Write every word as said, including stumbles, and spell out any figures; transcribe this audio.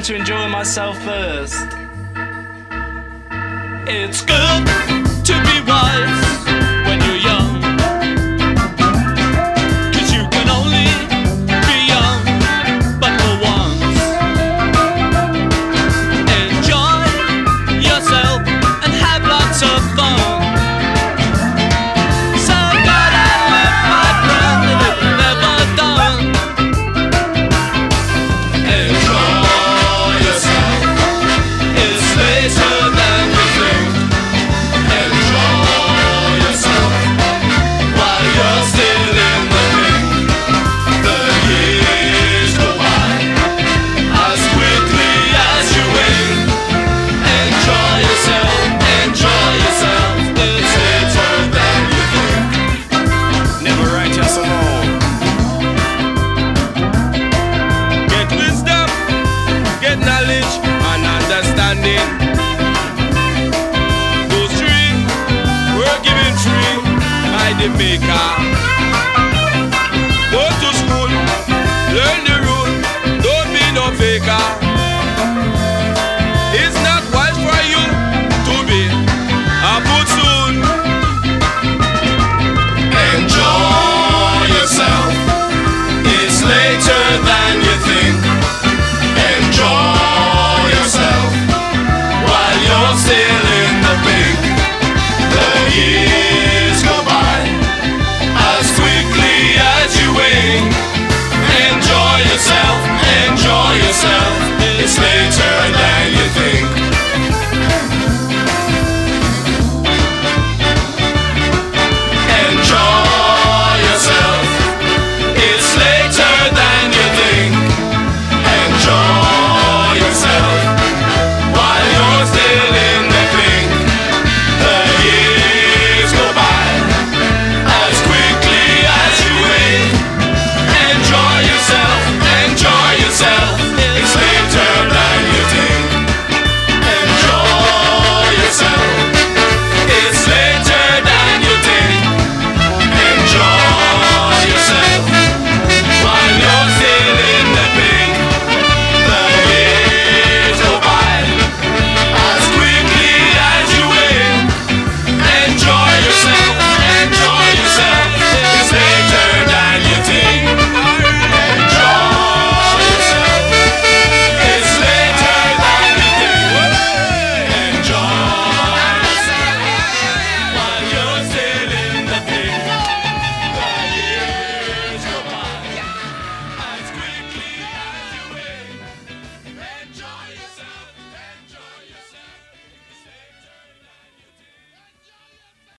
to enjoy myself first. It's good to be wise when you're young, 'cause you can only be young but for once. Enjoy yourself and have lots of fun. So gotta live, my friend, and it's never done. Enjoy yourself, it's later than you think. Enjoy yourself while you're still in the pink. The years go by as quickly as you wink. Enjoy yourself, enjoy yourself, it's later than you think. Never write your song. Get wisdom, get knowledge and understanding. Those three were given free by the Maker.